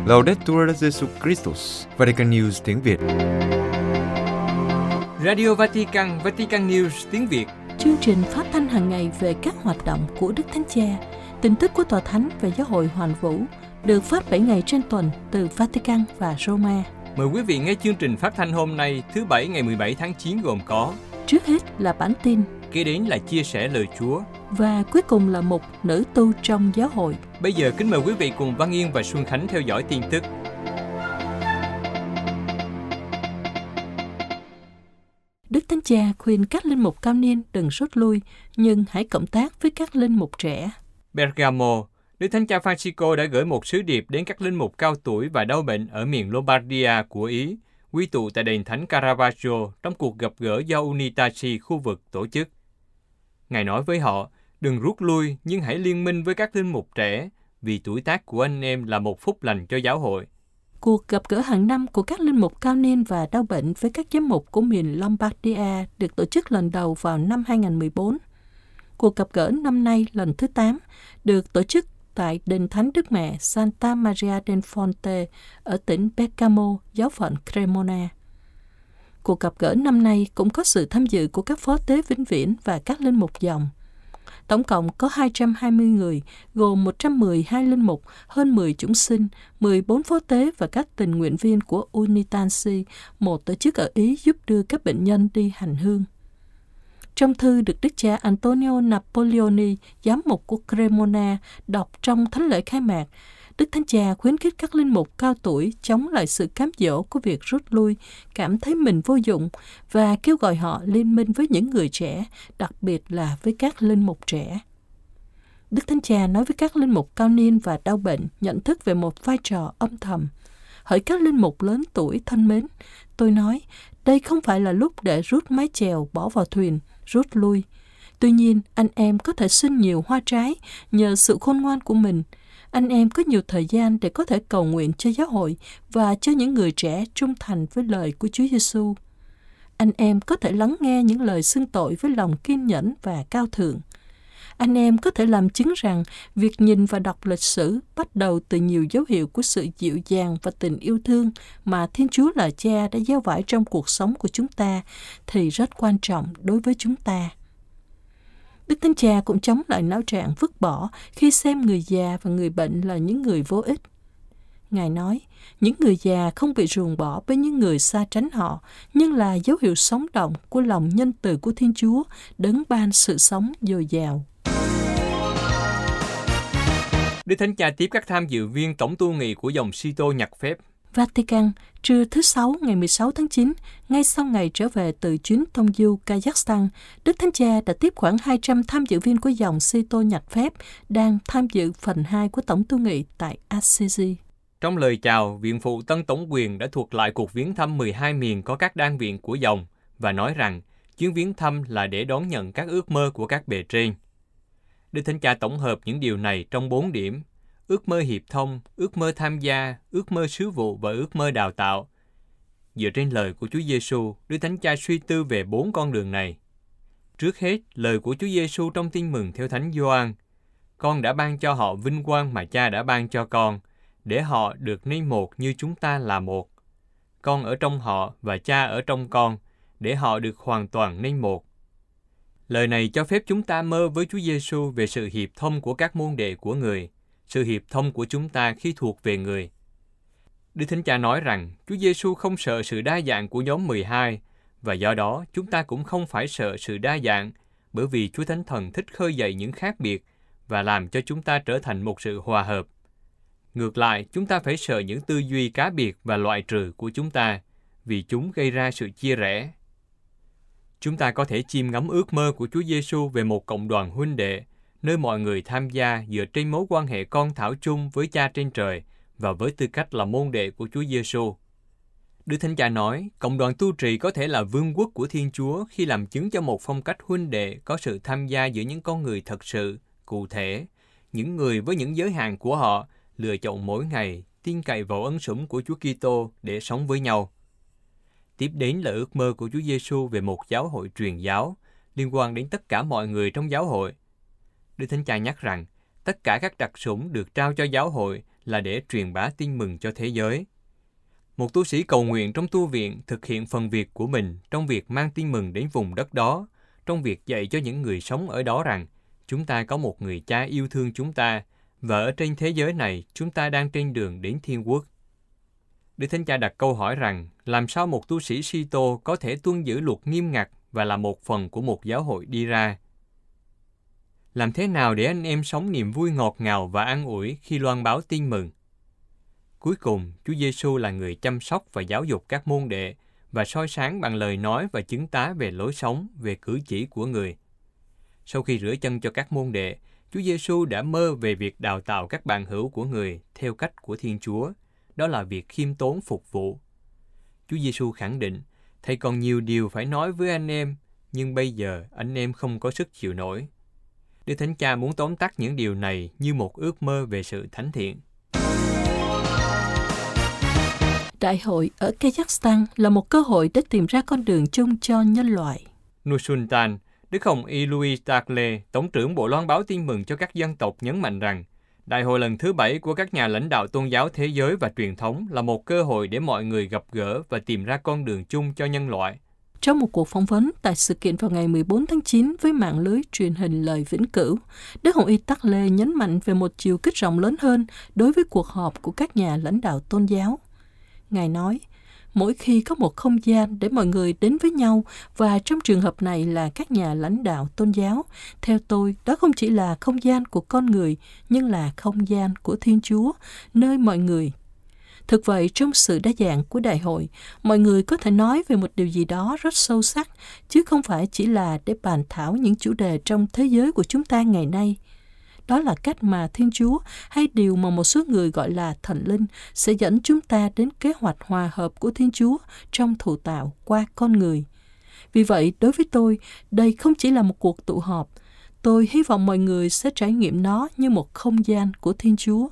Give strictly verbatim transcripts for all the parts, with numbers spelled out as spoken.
Laudetur Jesus Christus, Vatican News tiếng Việt. Radio Vatican, Vatican News tiếng Việt. Chương trình phát thanh hàng ngày về các hoạt động của Đức Thánh Cha, tin tức của Tòa Thánh và Giáo hội Hoàn Vũ, được phát bảy ngày trên tuần từ Vatican và Roma. Mời quý vị nghe chương trình phát thanh hôm nay, thứ Bảy ngày mười bảy tháng chín gồm có: trước hết là bản tin, kế đến là chia sẻ lời Chúa, và cuối cùng là mục nữ tu trong giáo hội. Bây giờ kính mời quý vị cùng Văn Yên và Xuân Khánh theo dõi tin tức. Đức Thánh Cha khuyên các linh mục cao niên đừng rút lui, nhưng hãy cộng tác với các linh mục trẻ. Bergamo, Đức Thánh Cha Francisco đã gửi một sứ điệp đến các linh mục cao tuổi và đau bệnh ở miền Lombardia của Ý, quy tụ tại đền Thánh Caravaggio trong cuộc gặp gỡ do Unitasi khu vực tổ chức. Ngài nói với họ, đừng rút lui nhưng hãy liên minh với các linh mục trẻ, vì tuổi tác của anh em là một phúc lành cho giáo hội. Cuộc gặp gỡ hàng năm của các linh mục cao niên và đau bệnh với các giám mục của miền Lombardia được tổ chức lần đầu vào năm hai không một bốn. Cuộc gặp gỡ năm nay lần thứ tám được tổ chức tại đền Thánh Đức Mẹ Santa Maria del Fonte ở tỉnh Bergamo, giáo phận Cremona. Cuộc gặp gỡ năm nay cũng có sự tham dự của các phó tế vĩnh viễn và các linh mục dòng. Tổng cộng có hai trăm hai mươi người, gồm một trăm mười hai linh mục, hơn mười chúng sinh, mười bốn phó tế và các tình nguyện viên của Unitansi, một tổ chức ở Ý giúp đưa các bệnh nhân đi hành hương. Trong thư được Đức cha Antonio Napoleoni, giám mục của Cremona, đọc trong thánh lễ khai mạc, Đức Thánh Cha khuyến khích các linh mục cao tuổi chống lại sự cám dỗ của việc rút lui, cảm thấy mình vô dụng và kêu gọi họ liên minh với những người trẻ, đặc biệt là với các linh mục trẻ. Đức Thánh Cha nói với các linh mục cao niên và đau bệnh nhận thức về một vai trò âm thầm. Hỡi các linh mục lớn tuổi thân mến, tôi nói, đây không phải là lúc để rút mái chèo bỏ vào thuyền, rút lui. Tuy nhiên, anh em có thể sinh nhiều hoa trái nhờ sự khôn ngoan của mình. Anh em có nhiều thời gian để có thể cầu nguyện cho giáo hội và cho những người trẻ trung thành với lời của Chúa Giêsu. Anh em có thể lắng nghe những lời xưng tội với lòng kiên nhẫn và cao thượng. Anh em có thể làm chứng rằng việc nhìn và đọc lịch sử bắt đầu từ nhiều dấu hiệu của sự dịu dàng và tình yêu thương mà Thiên Chúa là Cha đã gieo vãi trong cuộc sống của chúng ta thì rất quan trọng đối với chúng ta. Đức Thánh Cha cũng chống lại não trạng vứt bỏ khi xem người già và người bệnh là những người vô ích. Ngài nói, những người già không bị ruồng bỏ với những người xa tránh họ, nhưng là dấu hiệu sống động của lòng nhân từ của Thiên Chúa, đấng ban sự sống dồi dào. Đức Thánh Cha tiếp các tham dự viên tổng tu nghị của dòng Sito nhặt phép. Vatican, trưa thứ Sáu ngày mười sáu tháng chín, ngay sau ngày trở về từ chuyến thông du Kazakhstan, Đức Thánh Cha đã tiếp khoảng hai trăm tham dự viên của dòng Sito nhặt phép đang tham dự phần hai của tổng tu nghị tại Assisi. Trong lời chào, Viện phụ Tân Tổng quyền đã thuật lại cuộc viếng thăm mười hai miền có các đan viện của dòng và nói rằng chuyến viếng thăm là để đón nhận các ước mơ của các bề trên. Đức Thánh Cha tổng hợp những điều này trong bốn điểm: ước mơ hiệp thông, ước mơ tham gia, ước mơ sứ vụ và ước mơ đào tạo. Dựa trên lời của Chúa Giêsu, Đức Thánh Cha suy tư về bốn con đường này. Trước hết, lời của Chúa Giêsu trong Tin mừng theo Thánh Gioan: Con đã ban cho họ vinh quang mà Cha đã ban cho con, để họ được nên một như chúng ta là một. Con ở trong họ và Cha ở trong con, để họ được hoàn toàn nên một. Lời này cho phép chúng ta mơ với Chúa Giêsu về sự hiệp thông của các môn đệ của người, sự hiệp thông của chúng ta khi thuộc về người. Đức Thánh Cha nói rằng Chúa Giêsu không sợ sự đa dạng của nhóm mười hai, và do đó chúng ta cũng không phải sợ sự đa dạng, bởi vì Chúa Thánh Thần thích khơi dậy những khác biệt và làm cho chúng ta trở thành một sự hòa hợp. Ngược lại, chúng ta phải sợ những tư duy cá biệt và loại trừ của chúng ta, vì chúng gây ra sự chia rẽ. Chúng ta có thể chiêm ngắm ước mơ của Chúa Giêsu về một cộng đoàn huynh đệ, nơi mọi người tham gia dựa trên mối quan hệ con thảo chung với Cha trên trời và với tư cách là môn đệ của Chúa Giêsu. Đức Thánh Cha nói, cộng đoàn tu trì có thể là vương quốc của Thiên Chúa khi làm chứng cho một phong cách huynh đệ có sự tham gia giữa những con người thật sự, cụ thể, những người với những giới hạn của họ, lựa chọn mỗi ngày, tin cậy vào ân sủng của Chúa Kitô để sống với nhau. Tiếp đến là ước mơ của Chúa Giêsu về một giáo hội truyền giáo, liên quan đến tất cả mọi người trong giáo hội. Đức Thánh Cha nhắc rằng, tất cả các đặc sủng được trao cho giáo hội là để truyền bá tin mừng cho thế giới. Một tu sĩ cầu nguyện trong tu viện thực hiện phần việc của mình trong việc mang tin mừng đến vùng đất đó, trong việc dạy cho những người sống ở đó rằng chúng ta có một người cha yêu thương chúng ta, và ở trên thế giới này chúng ta đang trên đường đến thiên quốc. Đức Thánh Cha đặt câu hỏi rằng làm sao một tu sĩ Kitô có thể tuân giữ luật nghiêm ngặt và là một phần của một giáo hội đi ra? Làm thế nào để anh em sống niềm vui ngọt ngào và an ủi khi loan báo tin mừng? Cuối cùng, Chúa Giêsu là người chăm sóc và giáo dục các môn đệ và soi sáng bằng lời nói và chứng tá về lối sống, về cử chỉ của người. Sau khi rửa chân cho các môn đệ, Chúa Giêsu đã mơ về việc đào tạo các bạn hữu của người theo cách của Thiên Chúa, đó là việc khiêm tốn phục vụ. Chúa Giêsu khẳng định, Thầy còn nhiều điều phải nói với anh em, nhưng bây giờ anh em không có sức chịu nổi. Đức Thánh Cha muốn tóm tắt những điều này như một ước mơ về sự thánh thiện. Đại hội ở Kazakhstan là một cơ hội để tìm ra con đường chung cho nhân loại. Nur-Sultan, Đức Hồng Y Louis Tagle, Tổng trưởng Bộ Loan báo tin mừng cho các dân tộc nhấn mạnh rằng, Đại hội lần thứ bảy của các nhà lãnh đạo tôn giáo thế giới và truyền thống là một cơ hội để mọi người gặp gỡ và tìm ra con đường chung cho nhân loại. Trong một cuộc phỏng vấn tại sự kiện vào ngày mười bốn tháng chín với mạng lưới truyền hình Lời Vĩnh Cửu, Đức Hồng Y Tắc Lê nhấn mạnh về một chiều kích rộng lớn hơn đối với cuộc họp của các nhà lãnh đạo tôn giáo. Ngài nói, mỗi khi có một không gian để mọi người đến với nhau, và trong trường hợp này là các nhà lãnh đạo tôn giáo, theo tôi, đó không chỉ là không gian của con người, nhưng là không gian của Thiên Chúa, nơi mọi người. Thực vậy, trong sự đa dạng của đại hội, mọi người có thể nói về một điều gì đó rất sâu sắc, chứ không phải chỉ là để bàn thảo những chủ đề trong thế giới của chúng ta ngày nay. Đó là cách mà Thiên Chúa, hay điều mà một số người gọi là thần linh, sẽ dẫn chúng ta đến kế hoạch hòa hợp của Thiên Chúa trong thụ tạo qua con người. Vì vậy, đối với tôi, đây không chỉ là một cuộc tụ họp. Tôi hy vọng mọi người sẽ trải nghiệm nó như một không gian của Thiên Chúa.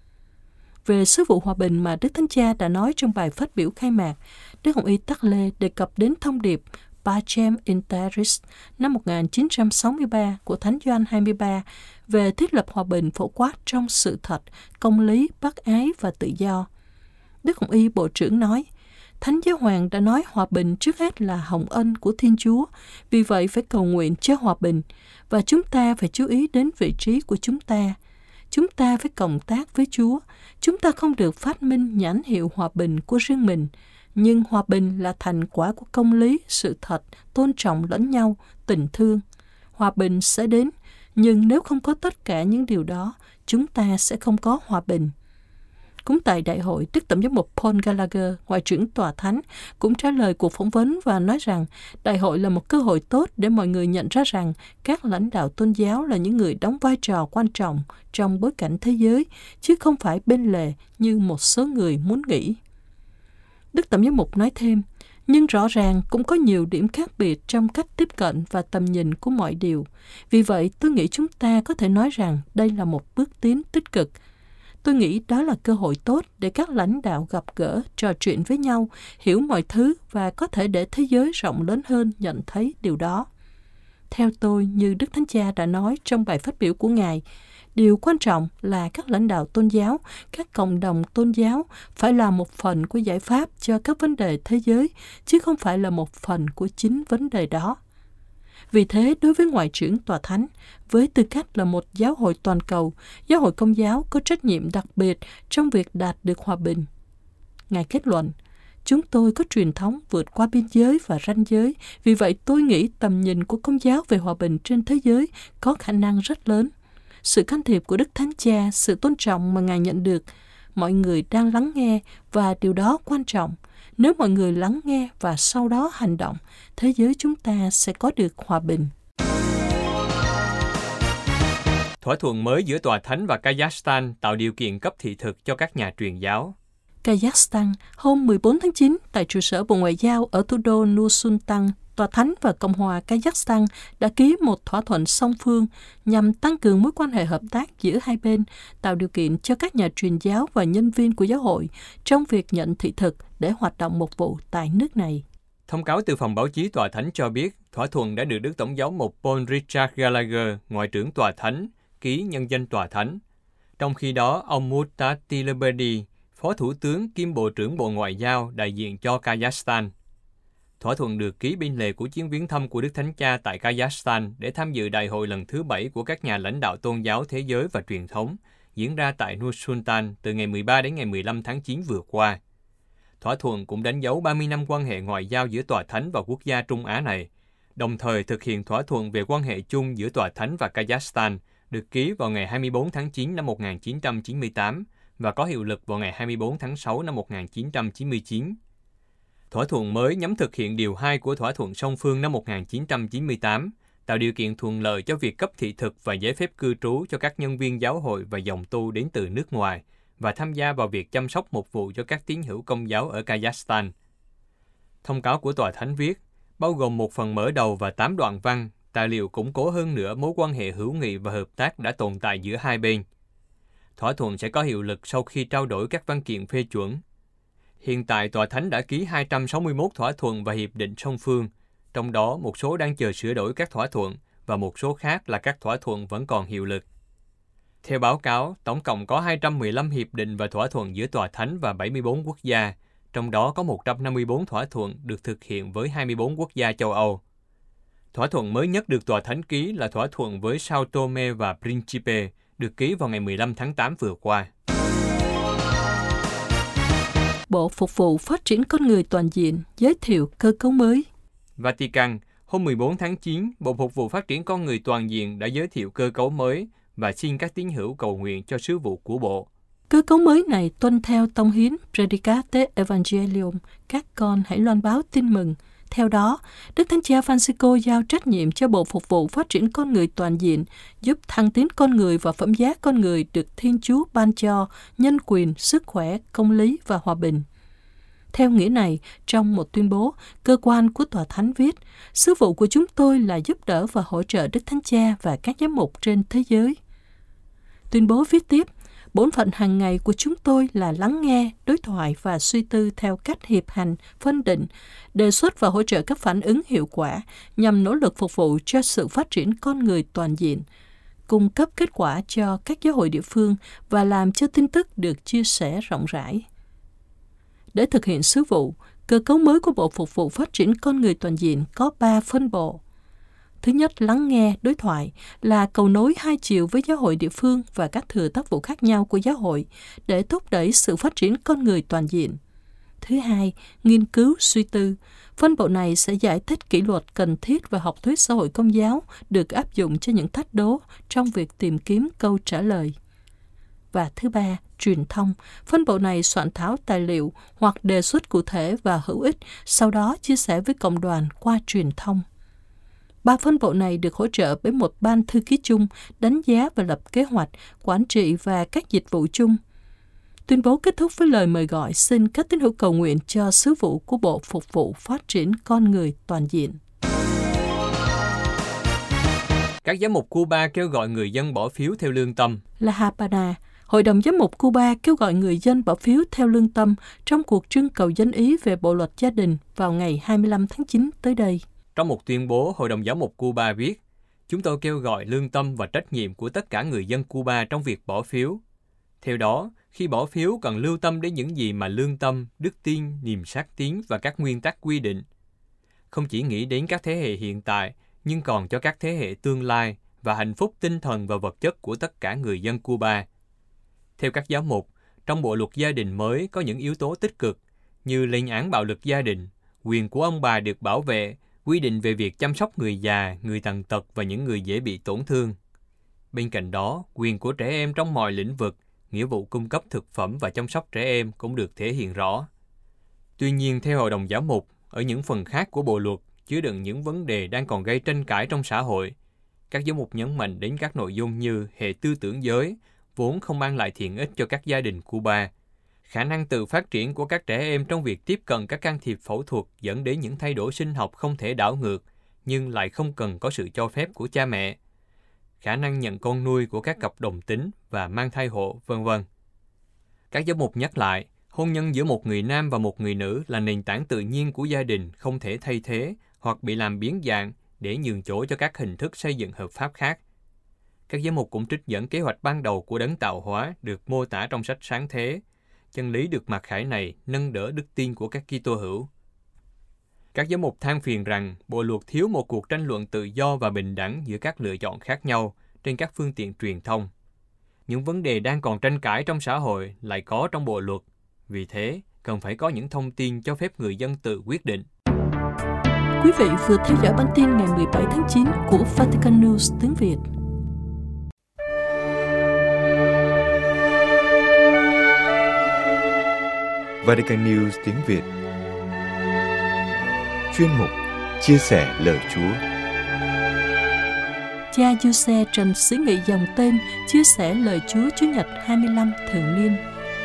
Về sứ vụ hòa bình mà Đức Thánh Cha đã nói trong bài phát biểu khai mạc, Đức Hồng Y Tắc Lê đề cập đến thông điệp Pacem in Terris năm một nghìn chín trăm sáu mươi ba của Thánh Gioan hai mươi ba về thiết lập hòa bình phổ quát trong sự thật, công lý, bác ái và tự do. Đức Hồng Y Bộ trưởng nói, Thánh Giáo Hoàng đã nói hòa bình trước hết là hồng ân của Thiên Chúa, vì vậy phải cầu nguyện cho hòa bình, và chúng ta phải chú ý đến vị trí của chúng ta. Chúng ta phải cộng tác với Chúa. Chúng ta không được phát minh nhãn hiệu hòa bình của riêng mình, nhưng hòa bình là thành quả của công lý, sự thật, tôn trọng lẫn nhau, tình thương. Hòa bình sẽ đến, nhưng nếu không có tất cả những điều đó, chúng ta sẽ không có hòa bình. Cũng tại đại hội, Đức Tổng giám mục Paul Gallagher, Ngoại trưởng Tòa Thánh, cũng trả lời cuộc phỏng vấn và nói rằng đại hội là một cơ hội tốt để mọi người nhận ra rằng các lãnh đạo tôn giáo là những người đóng vai trò quan trọng trong bối cảnh thế giới, chứ không phải bên lề như một số người muốn nghĩ. Đức Tổng giám mục nói thêm, nhưng rõ ràng cũng có nhiều điểm khác biệt trong cách tiếp cận và tầm nhìn của mọi điều. Vì vậy, tôi nghĩ chúng ta có thể nói rằng đây là một bước tiến tích cực. Tôi nghĩ đó là cơ hội tốt để các lãnh đạo gặp gỡ, trò chuyện với nhau, hiểu mọi thứ và có thể để thế giới rộng lớn hơn nhận thấy điều đó. Theo tôi, như Đức Thánh Cha đã nói trong bài phát biểu của Ngài, điều quan trọng là các lãnh đạo tôn giáo, các cộng đồng tôn giáo phải là một phần của giải pháp cho các vấn đề thế giới, chứ không phải là một phần của chính vấn đề đó. Vì thế, đối với Ngoại trưởng Tòa Thánh, với tư cách là một giáo hội toàn cầu, giáo hội Công giáo có trách nhiệm đặc biệt trong việc đạt được hòa bình. Ngài kết luận, chúng tôi có truyền thống vượt qua biên giới và ranh giới, vì vậy tôi nghĩ tầm nhìn của Công giáo về hòa bình trên thế giới có khả năng rất lớn. Sự can thiệp của Đức Thánh Cha, sự tôn trọng mà Ngài nhận được, mọi người đang lắng nghe và điều đó quan trọng. Nếu mọi người lắng nghe và sau đó hành động, thế giới chúng ta sẽ có được hòa bình. Thỏa thuận mới giữa Tòa Thánh và Kazakhstan tạo điều kiện cấp thị thực cho các nhà truyền giáo. Kazakhstan, hôm mười bốn tháng chín, tại trụ sở Bộ Ngoại giao ở thủ đô Nur-Sultan, Tòa Thánh và Cộng hòa Kazakhstan đã ký một thỏa thuận song phương nhằm tăng cường mối quan hệ hợp tác giữa hai bên, tạo điều kiện cho các nhà truyền giáo và nhân viên của giáo hội trong việc nhận thị thực để hoạt động mục vụ tại nước này. Thông cáo từ phòng báo chí Tòa Thánh cho biết, thỏa thuận đã được Đức Tổng giáo mục Paul Richard Gallagher, Ngoại trưởng Tòa Thánh, ký nhân danh Tòa Thánh. Trong khi đó, ông Murat Tileberdi, Phó Thủ tướng kiêm Bộ trưởng Bộ Ngoại giao đại diện cho Kazakhstan. Thỏa thuận được ký bên lề của chuyến viếng thăm của Đức Thánh Cha tại Kazakhstan để tham dự đại hội lần thứ bảy của các nhà lãnh đạo tôn giáo thế giới và truyền thống, diễn ra tại Nur-Sultan từ ngày mười ba đến ngày mười lăm tháng chín vừa qua. Thỏa thuận cũng đánh dấu ba mươi năm quan hệ ngoại giao giữa Tòa Thánh và quốc gia Trung Á này, đồng thời thực hiện thỏa thuận về quan hệ chung giữa Tòa Thánh và Kazakhstan, được ký vào ngày hai mươi bốn tháng chín năm một nghìn chín trăm chín mươi tám và có hiệu lực vào ngày hai mươi bốn tháng sáu năm một nghìn chín trăm chín mươi chín. Thỏa thuận mới nhằm thực hiện điều hai của thỏa thuận song phương năm một nghìn chín trăm chín mươi tám, tạo điều kiện thuận lợi cho việc cấp thị thực và giấy phép cư trú cho các nhân viên giáo hội và dòng tu đến từ nước ngoài và tham gia vào việc chăm sóc mục vụ cho các tín hữu Công giáo ở Kazakhstan. Thông cáo của Tòa Thánh viết, bao gồm một phần mở đầu và tám đoạn văn, tài liệu củng cố hơn nữa mối quan hệ hữu nghị và hợp tác đã tồn tại giữa hai bên. Thỏa thuận sẽ có hiệu lực sau khi trao đổi các văn kiện phê chuẩn. Hiện tại, Tòa Thánh đã ký hai trăm sáu mươi mốt thỏa thuận và hiệp định song phương, trong đó một số đang chờ sửa đổi các thỏa thuận và một số khác là các thỏa thuận vẫn còn hiệu lực. Theo báo cáo, tổng cộng có hai trăm mười lăm hiệp định và thỏa thuận giữa Tòa Thánh và bảy mươi bốn quốc gia, trong đó có một trăm năm mươi bốn thỏa thuận được thực hiện với hai mươi bốn quốc gia châu Âu. Thỏa thuận mới nhất được Tòa Thánh ký là thỏa thuận với Sao Tome và Principe, được ký vào ngày mười lăm tháng tám vừa qua. Bộ Phục vụ Phát triển Con người Toàn diện giới thiệu cơ cấu mới. Vatican, hôm mười bốn tháng chín, Bộ Phục vụ Phát triển Con người Toàn diện đã giới thiệu cơ cấu mới và xin các tín hữu cầu nguyện cho sứ vụ của Bộ. Cơ cấu mới này tuân theo tông hiến Predicate Evangelium, các con hãy loan báo tin mừng. Theo đó, Đức Thánh Cha Francisco giao trách nhiệm cho Bộ Phục vụ Phát triển Con người Toàn diện, giúp thăng tiến con người và phẩm giá con người được Thiên Chúa ban cho nhân quyền, sức khỏe, công lý và hòa bình. Theo nghĩa này, trong một tuyên bố, cơ quan của Tòa Thánh viết, sứ vụ của chúng tôi là giúp đỡ và hỗ trợ Đức Thánh Cha và các giám mục trên thế giới. Tuyên bố viết tiếp, bổn phận hàng ngày của chúng tôi là lắng nghe, đối thoại và suy tư theo cách hiệp hành, phân định, đề xuất và hỗ trợ các phản ứng hiệu quả nhằm nỗ lực phục vụ cho sự phát triển con người toàn diện, cung cấp kết quả cho các giáo hội địa phương và làm cho tin tức được chia sẻ rộng rãi. Để thực hiện sứ vụ, cơ cấu mới của Bộ Phục vụ Phát triển Con người Toàn diện có ba phân bộ. Thứ nhất, lắng nghe, đối thoại là cầu nối hai chiều với giáo hội địa phương và các thừa tác vụ khác nhau của giáo hội để thúc đẩy sự phát triển con người toàn diện. Thứ hai, nghiên cứu, suy tư. Phân bộ này sẽ giải thích kỷ luật cần thiết và học thuyết xã hội công giáo được áp dụng cho những thách đố trong việc tìm kiếm câu trả lời. Và thứ ba, truyền thông. Phân bộ này soạn thảo tài liệu hoặc đề xuất cụ thể và hữu ích, sau đó chia sẻ với cộng đoàn qua truyền thông. Ba phân bộ này được hỗ trợ bởi một ban thư ký chung, đánh giá và lập kế hoạch, quản trị và các dịch vụ chung. Tuyên bố kết thúc với lời mời gọi xin các tín hữu cầu nguyện cho sứ vụ của Bộ Phục vụ Phát triển Con người Toàn diện. Các giám mục Cuba kêu gọi người dân bỏ phiếu theo lương tâm. La Habana, Hội đồng Giám mục Cuba kêu gọi người dân bỏ phiếu theo lương tâm trong cuộc trưng cầu dân ý về Bộ luật gia đình vào ngày hai mươi lăm tháng chín tới đây. Trong một tuyên bố, Hội đồng Giám mục Cuba viết, chúng tôi kêu gọi lương tâm và trách nhiệm của tất cả người dân Cuba trong việc bỏ phiếu. Theo đó, khi bỏ phiếu cần lưu tâm đến những gì mà lương tâm, đức tin, niềm sát tín và các nguyên tắc quy định. Không chỉ nghĩ đến các thế hệ hiện tại, nhưng còn cho các thế hệ tương lai và hạnh phúc tinh thần và vật chất của tất cả người dân Cuba. Theo các giáo mục, trong bộ luật gia đình mới có những yếu tố tích cực như lên án bạo lực gia đình, quyền của ông bà được bảo vệ, quy định về việc chăm sóc người già, người tàn tật và những người dễ bị tổn thương. Bên cạnh đó, quyền của trẻ em trong mọi lĩnh vực, nghĩa vụ cung cấp thực phẩm và chăm sóc trẻ em cũng được thể hiện rõ. Tuy nhiên, theo Hội đồng Giám mục, ở những phần khác của bộ luật chứa đựng những vấn đề đang còn gây tranh cãi trong xã hội. Các giám mục nhấn mạnh đến các nội dung như hệ tư tưởng giới, vốn không mang lại thiện ích cho các gia đình Cuba, khả năng tự phát triển của các trẻ em trong việc tiếp cận các can thiệp phẫu thuật dẫn đến những thay đổi sinh học không thể đảo ngược, nhưng lại không cần có sự cho phép của cha mẹ, khả năng nhận con nuôi của các cặp đồng tính và mang thai hộ, vân vân. Các giám mục nhắc lại, hôn nhân giữa một người nam và một người nữ là nền tảng tự nhiên của gia đình không thể thay thế hoặc bị làm biến dạng để nhường chỗ cho các hình thức xây dựng hợp pháp khác. Các giám mục cũng trích dẫn kế hoạch ban đầu của đấng tạo hóa được mô tả trong sách Sáng Thế. Chân lý được mặc khải này nâng đỡ đức tin của các Kitô hữu. Các giám mục than phiền rằng bộ luật thiếu một cuộc tranh luận tự do và bình đẳng giữa các lựa chọn khác nhau trên các phương tiện truyền thông. Những vấn đề đang còn tranh cãi trong xã hội lại có trong bộ luật. Vì thế, cần phải có những thông tin cho phép người dân tự quyết định. Quý vị vừa theo dõi bản tin ngày mười bảy tháng chín của Vatican News tiếng Việt. Vatican News tiếng Việt. Chuyên mục Chia sẻ lời Chúa. Cha Giuse Trần Xứ Nghị dòng tên chia sẻ lời Chúa Chủ nhật hai mươi lăm thường niên.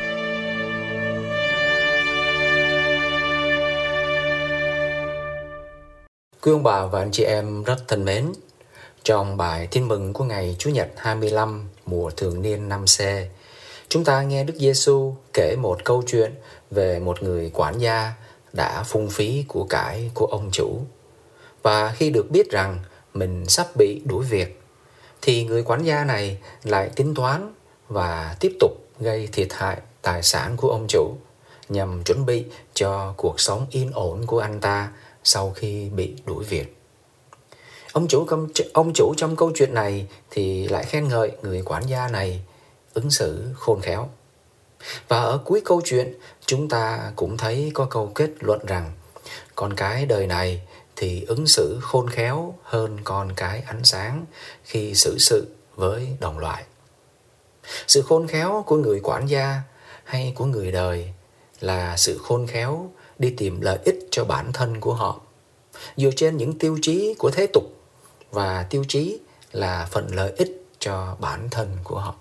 Quý ông bà và anh chị em rất thân mến, trong bài Tin mừng của ngày Chủ nhật hai mươi lăm mùa thường niên năm C, chúng ta nghe Đức Giêsu kể một câu chuyện về một người quản gia đã phung phí của cải của ông chủ. Và khi được biết rằng mình sắp bị đuổi việc, thì người quản gia này lại tính toán và tiếp tục gây thiệt hại tài sản của ông chủ nhằm chuẩn bị cho cuộc sống yên ổn của anh ta sau khi bị đuổi việc. Ông chủ, ông chủ trong câu chuyện này thì lại khen ngợi người quản gia này ứng xử khôn khéo. Và ở cuối câu chuyện, chúng ta cũng thấy có câu kết luận rằng con cái đời này thì ứng xử khôn khéo hơn con cái ánh sáng khi xử sự với đồng loại. Sự khôn khéo của người quản gia hay của người đời là sự khôn khéo đi tìm lợi ích cho bản thân của họ, dựa trên những tiêu chí của thế tục, và tiêu chí là phần lợi ích cho bản thân của họ.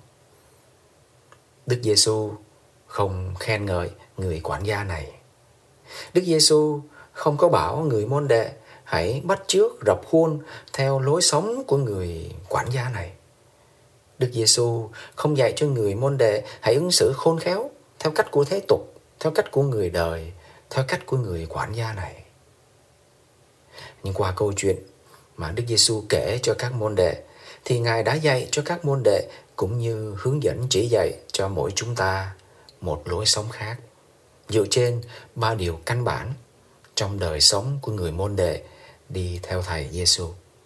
Đức Giêsu không khen ngợi người quản gia này. Đức Giêsu không có bảo người môn đệ hãy bắt chước rập khuôn theo lối sống của người quản gia này. Đức Giêsu không dạy cho người môn đệ hãy ứng xử khôn khéo theo cách của thế tục, theo cách của người đời, theo cách của người quản gia này. Nhưng qua câu chuyện mà Đức Giêsu kể cho các môn đệ, thì Ngài đã dạy cho các môn đệ cũng như hướng dẫn chỉ dạy cho mỗi chúng ta một lối sống khác, dựa trên ba điều căn bản trong đời sống của người môn đệ đi theo Thầy Giêsu.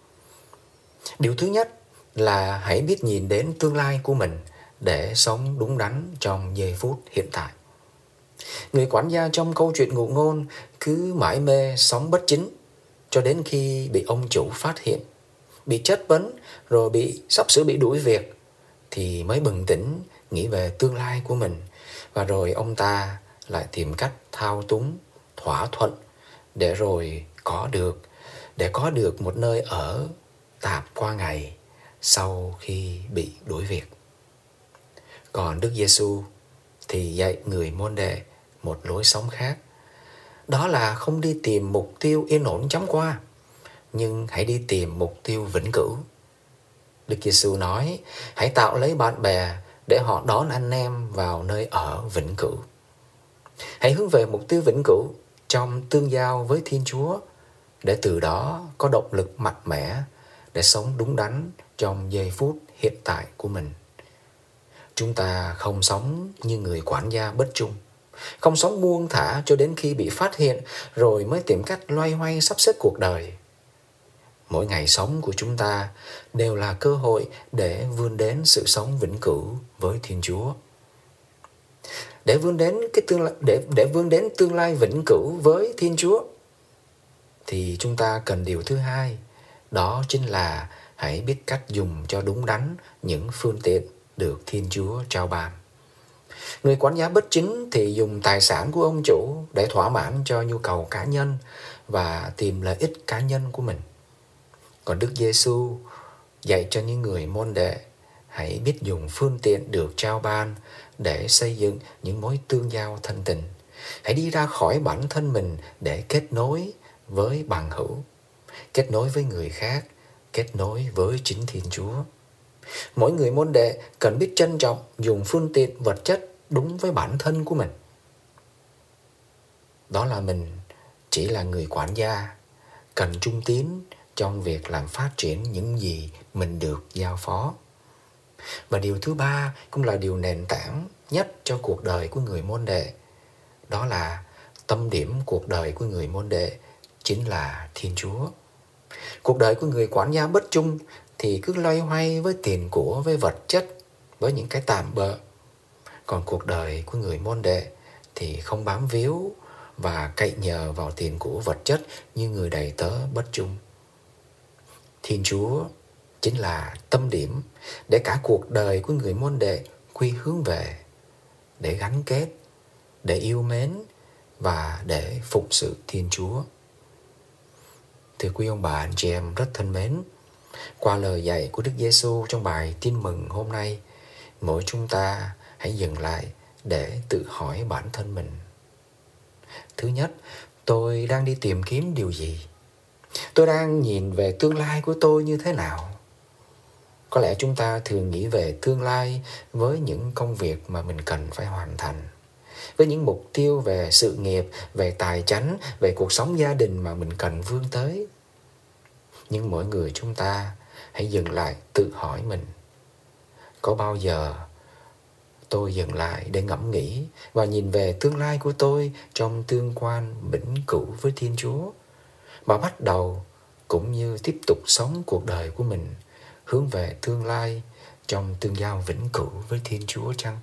Điều thứ nhất là hãy biết nhìn đến tương lai của mình để sống đúng đắn trong giây phút hiện tại. Người quản gia trong câu chuyện ngụ ngôn cứ mải mê sống bất chính cho đến khi bị ông chủ phát hiện, bị chất vấn, rồi bị sắp sửa bị đuổi việc, thì mới bừng tỉnh nghĩ về tương lai của mình. Và rồi ông ta lại tìm cách thao túng, thỏa thuận để rồi có được, để có được một nơi ở tạm qua ngày sau khi bị đuổi việc. Còn Đức Giêsu thì dạy người môn đệ một lối sống khác. Đó là không đi tìm mục tiêu yên ổn chóng qua, nhưng hãy đi tìm mục tiêu vĩnh cửu. Đức Giêsu nói, hãy tạo lấy bạn bè để họ đón anh em vào nơi ở vĩnh cửu. Hãy hướng về mục tiêu vĩnh cửu trong tương giao với Thiên Chúa, để từ đó có động lực mạnh mẽ để sống đúng đắn trong giây phút hiện tại của mình. Chúng ta không sống như người quản gia bất trung, không sống buông thả cho đến khi bị phát hiện rồi mới tìm cách loay hoay sắp xếp cuộc đời. Mỗi ngày sống của chúng ta đều là cơ hội để vươn đến sự sống vĩnh cửu với Thiên Chúa. Để vươn đến cái tương lai, để để vươn đến tương lai vĩnh cửu với Thiên Chúa, thì chúng ta cần điều thứ hai, đó chính là hãy biết cách dùng cho đúng đắn những phương tiện được Thiên Chúa trao ban. Người quản gia bất chính thì dùng tài sản của ông chủ để thỏa mãn cho nhu cầu cá nhân và tìm lợi ích cá nhân của mình. Còn Đức Giêsu dạy cho những người môn đệ hãy biết dùng phương tiện được trao ban để xây dựng những mối tương giao thân tình. Hãy đi ra khỏi bản thân mình để kết nối với bằng hữu, kết nối với người khác, kết nối với chính Thiên Chúa. Mỗi người môn đệ cần biết trân trọng dùng phương tiện vật chất đúng với bản thân của mình. Đó là mình chỉ là người quản gia, cần trung tín trong việc làm phát triển những gì mình được giao phó. Và điều thứ ba cũng là điều nền tảng nhất cho cuộc đời của người môn đệ. Đó là tâm điểm cuộc đời của người môn đệ chính là Thiên Chúa. Cuộc đời của người quản gia bất trung thì cứ loay hoay với tiền của, với vật chất, với những cái tạm bợ. Còn cuộc đời của người môn đệ thì không bám víu và cậy nhờ vào tiền của vật chất như người đầy tớ bất trung. Thiên Chúa chính là tâm điểm để cả cuộc đời của người môn đệ quy hướng về, để gắn kết, để yêu mến và để phụng sự Thiên Chúa. Thưa quý ông bà anh chị em rất thân mến, qua lời dạy của Đức Giêsu trong bài Tin Mừng hôm nay, mỗi chúng ta hãy dừng lại để tự hỏi bản thân mình. Thứ nhất, tôi đang đi tìm kiếm điều gì? Tôi đang nhìn về tương lai của tôi như thế nào? Có lẽ chúng ta thường nghĩ về tương lai với những công việc mà mình cần phải hoàn thành, với những mục tiêu về sự nghiệp, về tài chánh, về cuộc sống gia đình mà mình cần vươn tới. Nhưng mỗi người chúng ta hãy dừng lại tự hỏi mình, có bao giờ tôi dừng lại để ngẫm nghĩ và nhìn về tương lai của tôi trong tương quan vĩnh cửu với Thiên Chúa, và bắt đầu cũng như tiếp tục sống cuộc đời của mình hướng về tương lai trong tương giao vĩnh cửu với Thiên Chúa chăng?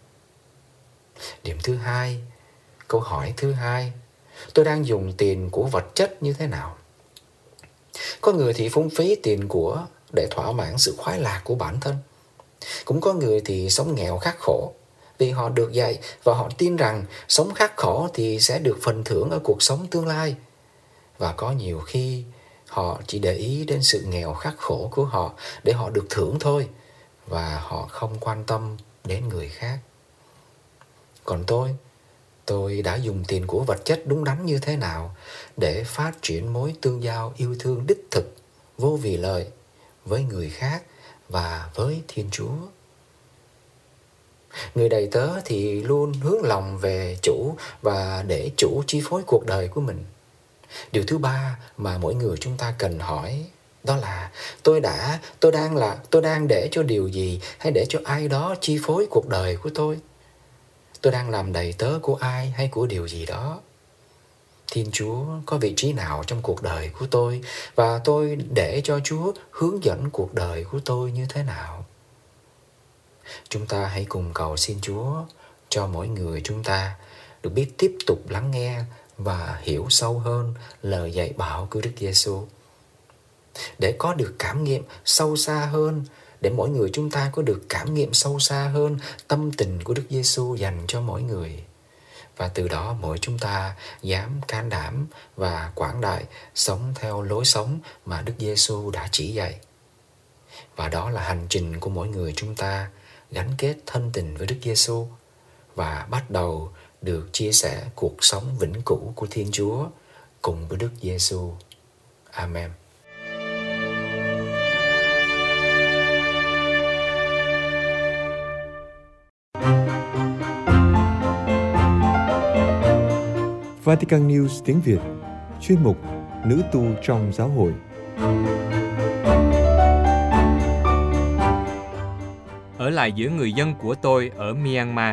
Điểm thứ hai, câu hỏi thứ hai, tôi đang dùng tiền của vật chất như thế nào? Có người thì phung phí tiền của để thỏa mãn sự khoái lạc của bản thân. Cũng có người thì sống nghèo khắc khổ vì họ được dạy và họ tin rằng sống khắc khổ thì sẽ được phần thưởng ở cuộc sống tương lai. Và có nhiều khi họ chỉ để ý đến sự nghèo khắc khổ của họ để họ được thưởng thôi, và họ không quan tâm đến người khác. Còn tôi, tôi đã dùng tiền của vật chất đúng đắn như thế nào để phát triển mối tương giao yêu thương đích thực, vô vì lợi với người khác và với Thiên Chúa. Người đầy tớ thì luôn hướng lòng về chủ và để chủ chi phối cuộc đời của mình. Điều thứ ba mà mỗi người chúng ta cần hỏi đó là tôi đã, tôi đang là, tôi đang để cho điều gì hay để cho ai đó chi phối cuộc đời của tôi? Tôi đang làm đầy tớ của ai hay của điều gì đó? Thiên Chúa có vị trí nào trong cuộc đời của tôi, và tôi để cho Chúa hướng dẫn cuộc đời của tôi như thế nào? Chúng ta hãy cùng cầu xin Chúa cho mỗi người chúng ta được biết tiếp tục lắng nghe và hiểu sâu hơn lời dạy bảo của Đức Giêsu, để có được cảm nghiệm sâu xa hơn, để mỗi người chúng ta có được cảm nghiệm sâu xa hơn tâm tình của Đức Giêsu dành cho mỗi người. Và từ đó mỗi chúng ta dám can đảm và quảng đại sống theo lối sống mà Đức Giêsu đã chỉ dạy. Và đó là hành trình của mỗi người chúng ta gắn kết thân tình với Đức Giêsu và bắt đầu được chia sẻ cuộc sống vĩnh cửu của Thiên Chúa cùng với Đức Giêsu. Amen. Vatican News tiếng Việt, chuyên mục Nữ tu trong giáo hội. Ở lại giữa người dân của tôi ở Myanmar.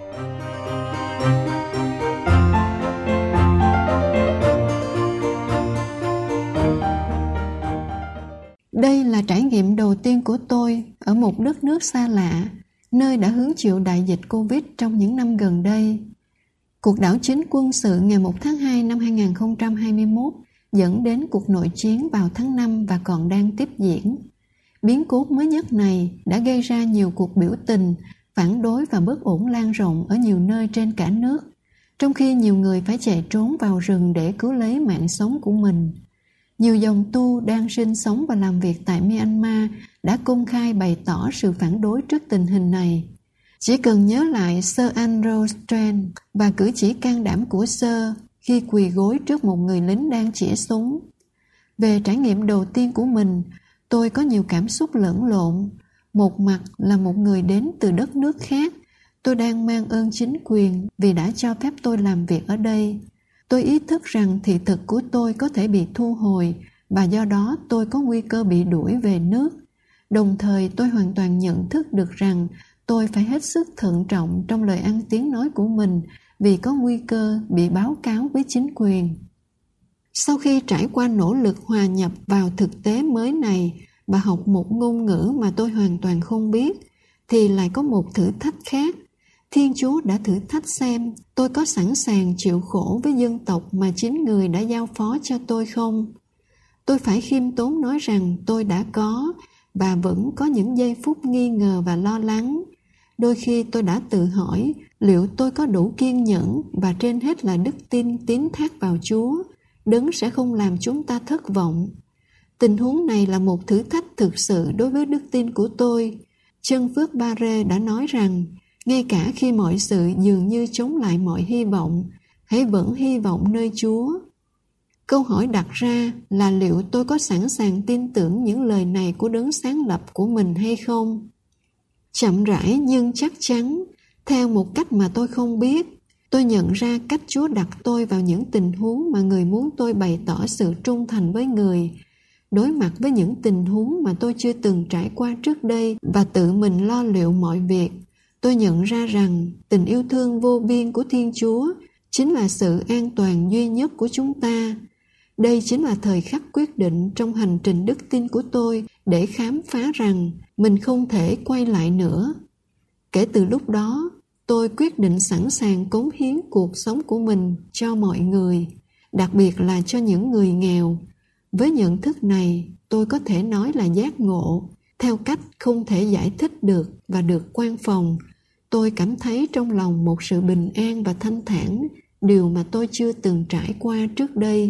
Đây là trải nghiệm đầu tiên của tôi ở một đất nước xa lạ, nơi đã hứng chịu đại dịch Covid trong những năm gần đây. Cuộc đảo chính quân sự ngày một tháng hai năm hai nghìn không trăm hai mươi mốt dẫn đến cuộc nội chiến vào tháng năm và còn đang tiếp diễn. Biến cố mới nhất này đã gây ra nhiều cuộc biểu tình, phản đối và bất ổn lan rộng ở nhiều nơi trên cả nước, trong khi nhiều người phải chạy trốn vào rừng để cứu lấy mạng sống của mình. Nhiều dòng tu đang sinh sống và làm việc tại Myanmar đã công khai bày tỏ sự phản đối trước tình hình này. Chỉ cần nhớ lại Sir Andrew Strand và cử chỉ can đảm của Sir khi quỳ gối trước một người lính đang chĩa súng. Về trải nghiệm đầu tiên của mình, tôi có nhiều cảm xúc lẫn lộn. Một mặt là một người đến từ đất nước khác, tôi đang mang ơn chính quyền vì đã cho phép tôi làm việc ở đây. Tôi ý thức rằng thị thực của tôi có thể bị thu hồi và do đó tôi có nguy cơ bị đuổi về nước. Đồng thời tôi hoàn toàn nhận thức được rằng tôi phải hết sức thận trọng trong lời ăn tiếng nói của mình vì có nguy cơ bị báo cáo với chính quyền. Sau khi trải qua nỗ lực hòa nhập vào thực tế mới này và học một ngôn ngữ mà tôi hoàn toàn không biết, thì lại có một thử thách khác. Thiên Chúa đã thử thách xem tôi có sẵn sàng chịu khổ với dân tộc mà chính Người đã giao phó cho tôi không. Tôi phải khiêm tốn nói rằng tôi đã có và vẫn có những giây phút nghi ngờ và lo lắng. Đôi khi tôi đã tự hỏi liệu tôi có đủ kiên nhẫn và trên hết là đức tin tín thác vào Chúa, Đấng sẽ không làm chúng ta thất vọng. Tình huống này là một thử thách thực sự đối với đức tin của tôi. Chân Phước Ba-rê đã nói rằng, ngay cả khi mọi sự dường như chống lại mọi hy vọng, hãy vẫn hy vọng nơi Chúa. Câu hỏi đặt ra là liệu tôi có sẵn sàng tin tưởng những lời này của Đấng sáng lập của mình hay không? Chậm rãi nhưng chắc chắn, theo một cách mà tôi không biết, tôi nhận ra cách Chúa đặt tôi vào những tình huống mà Người muốn tôi bày tỏ sự trung thành với Người, đối mặt với những tình huống mà tôi chưa từng trải qua trước đây và tự mình lo liệu mọi việc. Tôi nhận ra rằng tình yêu thương vô biên của Thiên Chúa chính là sự an toàn duy nhất của chúng ta. Đây chính là thời khắc quyết định trong hành trình đức tin của tôi để khám phá rằng mình không thể quay lại nữa. Kể từ lúc đó, tôi quyết định sẵn sàng cống hiến cuộc sống của mình cho mọi người, đặc biệt là cho những người nghèo. Với nhận thức này, tôi có thể nói là giác ngộ, theo cách không thể giải thích được và được quan phòng. Tôi cảm thấy trong lòng một sự bình an và thanh thản, điều mà tôi chưa từng trải qua trước đây.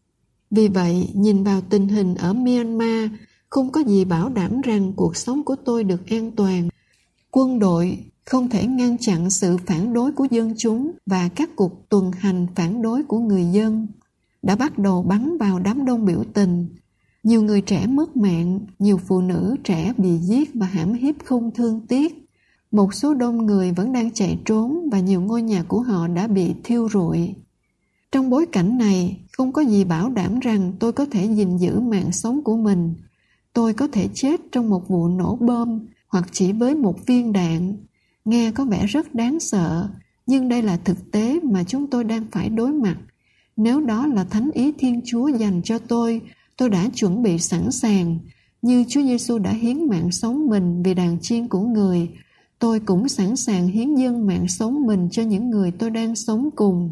Vì vậy, nhìn vào tình hình ở Myanmar, không có gì bảo đảm rằng cuộc sống của tôi được an toàn. Quân đội không thể ngăn chặn sự phản đối của dân chúng và các cuộc tuần hành phản đối của người dân đã bắt đầu bắn vào đám đông biểu tình. Nhiều người trẻ mất mạng, nhiều phụ nữ trẻ bị giết và hãm hiếp không thương tiếc. Một số đông người vẫn đang chạy trốn và nhiều ngôi nhà của họ đã bị thiêu rụi. Trong bối cảnh này, không có gì bảo đảm rằng tôi có thể gìn giữ mạng sống của mình. Tôi có thể chết trong một vụ nổ bom hoặc chỉ với một viên đạn. Nghe có vẻ rất đáng sợ, nhưng đây là thực tế mà chúng tôi đang phải đối mặt. Nếu đó là thánh ý Thiên Chúa dành cho tôi, tôi đã chuẩn bị sẵn sàng. Như Chúa Giêsu đã hiến mạng sống mình vì đàn chiên của Người, tôi cũng sẵn sàng hiến dâng mạng sống mình cho những người tôi đang sống cùng.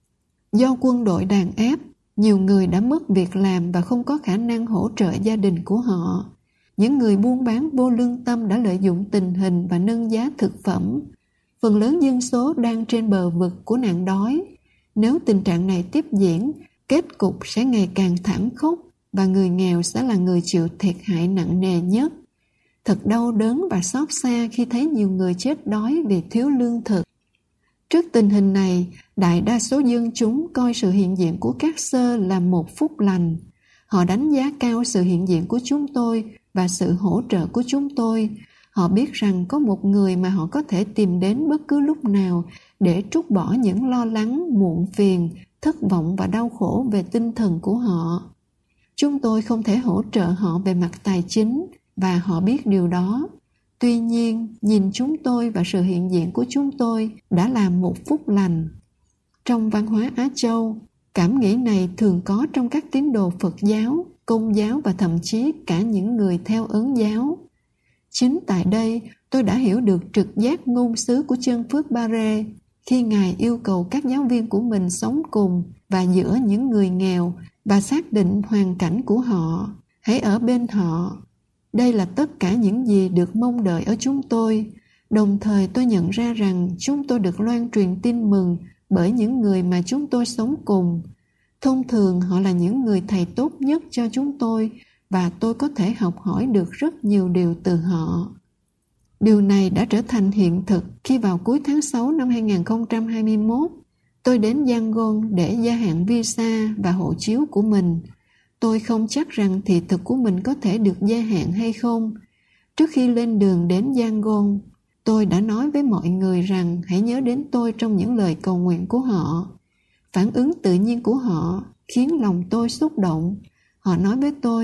Do quân đội đàn áp, nhiều người đã mất việc làm và không có khả năng hỗ trợ gia đình của họ. Những người buôn bán vô lương tâm đã lợi dụng tình hình và nâng giá thực phẩm. Phần lớn dân số đang trên bờ vực của nạn đói. Nếu tình trạng này tiếp diễn, kết cục sẽ ngày càng thảm khốc và người nghèo sẽ là người chịu thiệt hại nặng nề nhất. Thật đau đớn và xót xa khi thấy nhiều người chết đói vì thiếu lương thực. Trước tình hình này, đại đa số dân chúng coi sự hiện diện của các sơ là một phúc lành. Họ đánh giá cao sự hiện diện của chúng tôi và sự hỗ trợ của chúng tôi. Họ biết rằng có một người mà họ có thể tìm đến bất cứ lúc nào để trút bỏ những lo lắng, muộn phiền, thất vọng và đau khổ về tinh thần của họ. Chúng tôi không thể hỗ trợ họ về mặt tài chính và họ biết điều đó. Tuy nhiên, nhìn chúng tôi và sự hiện diện của chúng tôi đã là một phúc lành. Trong văn hóa Á Châu, cảm nghĩ này thường có trong các tín đồ Phật giáo, Công giáo và thậm chí cả những người theo Ấn giáo. Chính tại đây, tôi đã hiểu được trực giác ngôn sứ của Chân Phước Ba-rê khi Ngài yêu cầu các giáo viên của mình sống cùng và giữa những người nghèo và xác định hoàn cảnh của họ. Hãy ở bên họ. Đây là tất cả những gì được mong đợi ở chúng tôi. Đồng thời tôi nhận ra rằng chúng tôi được loan truyền tin mừng bởi những người mà chúng tôi sống cùng. Thông thường họ là những người thầy tốt nhất cho chúng tôi và tôi có thể học hỏi được rất nhiều điều từ họ. Điều này đã trở thành hiện thực khi vào cuối tháng sáu năm hai không hai mốt, tôi đến Yangon để gia hạn visa và hộ chiếu của mình. Tôi không chắc rằng thị thực của mình có thể được gia hạn hay không. Trước khi lên đường đến Yangon, tôi đã nói với mọi người rằng hãy nhớ đến tôi trong những lời cầu nguyện của họ. Phản ứng tự nhiên của họ khiến lòng tôi xúc động. Họ nói với tôi,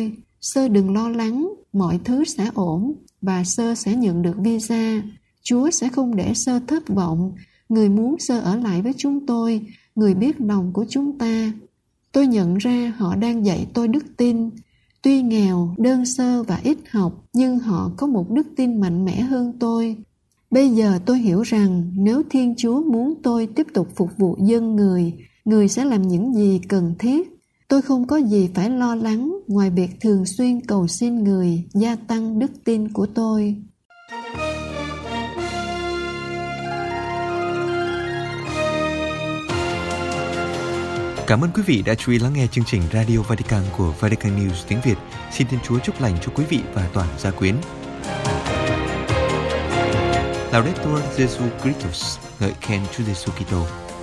Sơ đừng lo lắng, mọi thứ sẽ ổn và Sơ sẽ nhận được visa. Chúa sẽ không để Sơ thất vọng. Người muốn Sơ ở lại với chúng tôi, người biết lòng của chúng ta. Tôi nhận ra họ đang dạy tôi đức tin. Tuy nghèo, đơn sơ và ít học, nhưng họ có một đức tin mạnh mẽ hơn tôi. Bây giờ tôi hiểu rằng nếu Thiên Chúa muốn tôi tiếp tục phục vụ dân người, người sẽ làm những gì cần thiết. Tôi không có gì phải lo lắng ngoài việc thường xuyên cầu xin người gia tăng đức tin của tôi. Cảm ơn quý vị đã chú ý lắng nghe chương trình Radio Vatican của Vatican News tiếng Việt. Xin Thiên Chúa chúc lành cho quý vị và toàn gia quyến. Laudetur Jesu Christus, ngợi khen Chúa Giêsu Kitô.